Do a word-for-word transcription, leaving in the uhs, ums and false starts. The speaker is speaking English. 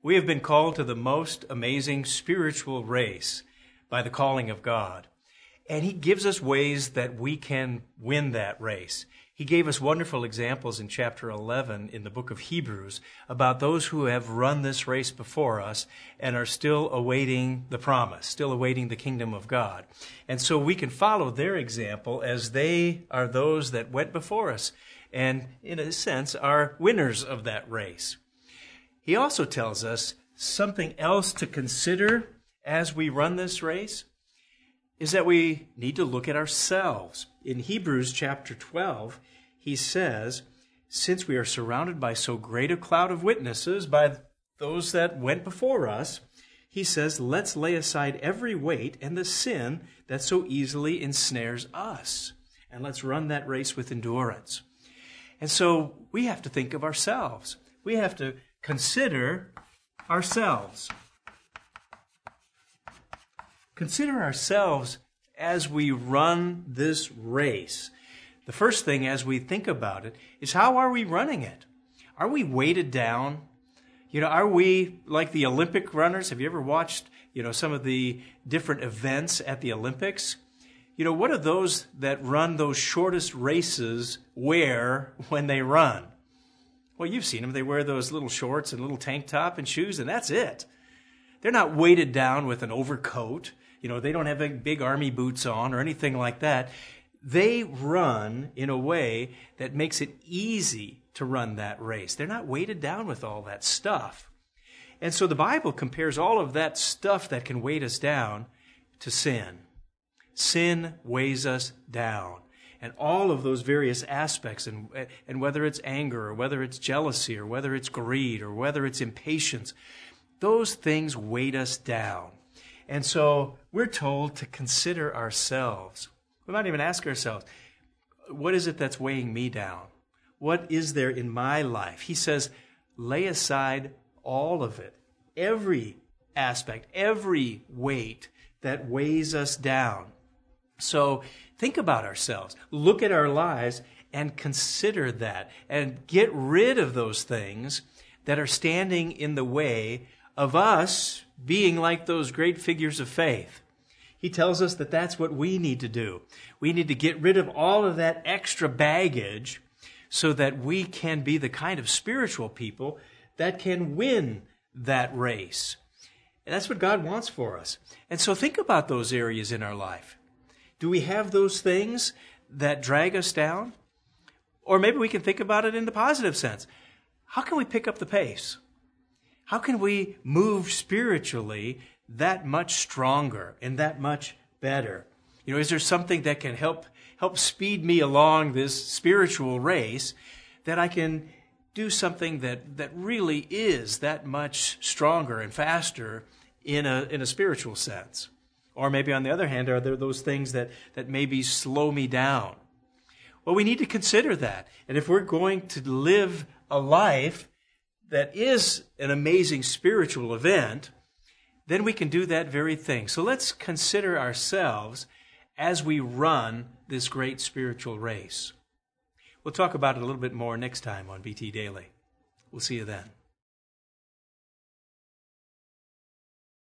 We have been called to the most amazing spiritual race by the calling of God. And He gives us ways that we can win that race. He gave us wonderful examples in chapter eleven in the book of Hebrews about those who have run this race before us and are still awaiting the promise, still awaiting the kingdom of God. And so we can follow their example as they are those that went before us and, in a sense, are winners of that race. He also tells us something else to consider as we run this race is that we need to look at ourselves. In Hebrews chapter twelve, he says, since we are surrounded by so great a cloud of witnesses, by those that went before us, he says, let's lay aside every weight and the sin that so easily ensnares us, and let's run that race with endurance. And so we have to think of ourselves. We have to consider ourselves. Consider ourselves as we run this race. The first thing as we think about it is, how are we running it? Are we weighted down? You know, are we like the Olympic runners? Have you ever watched, you know, some of the different events at the Olympics? You know, what do those that run those shortest races wear when they run? Well, you've seen them. They wear those little shorts and little tank top and shoes, and that's it. They're not weighted down with an overcoat. You know, they don't have big, big army boots on or anything like that. They run in a way that makes it easy to run that race. They're not weighted down with all that stuff. And so the Bible compares all of that stuff that can weight us down to sin. Sin weighs us down. And all of those various aspects, and, and whether it's anger, or whether it's jealousy, or whether it's greed, or whether it's impatience, those things weight us down. And so we're told to consider ourselves. We might even ask ourselves, what is it that's weighing me down? What is there in my life? He says, lay aside all of it, every aspect, every weight that weighs us down. So think about ourselves, look at our lives, and consider that, and get rid of those things that are standing in the way of us being like those great figures of faith. He tells us that that's what we need to do. We need to get rid of all of that extra baggage so that we can be the kind of spiritual people that can win that race. And that's what God wants for us. And so think about those areas in our life. Do we have those things that drag us down? Or maybe we can think about it in the positive sense. How can we pick up the pace? How can we move spiritually that much stronger and that much better? You know, is there something that can help help speed me along this spiritual race, that I can do something that, that really is that much stronger and faster in a in a spiritual sense? Or maybe on the other hand, are there those things that, that maybe slow me down? Well, we need to consider that. And if we're going to live a life that is an amazing spiritual event, then we can do that very thing. So let's consider ourselves as we run this great spiritual race. We'll talk about it a little bit more next time on B T Daily. We'll see you then.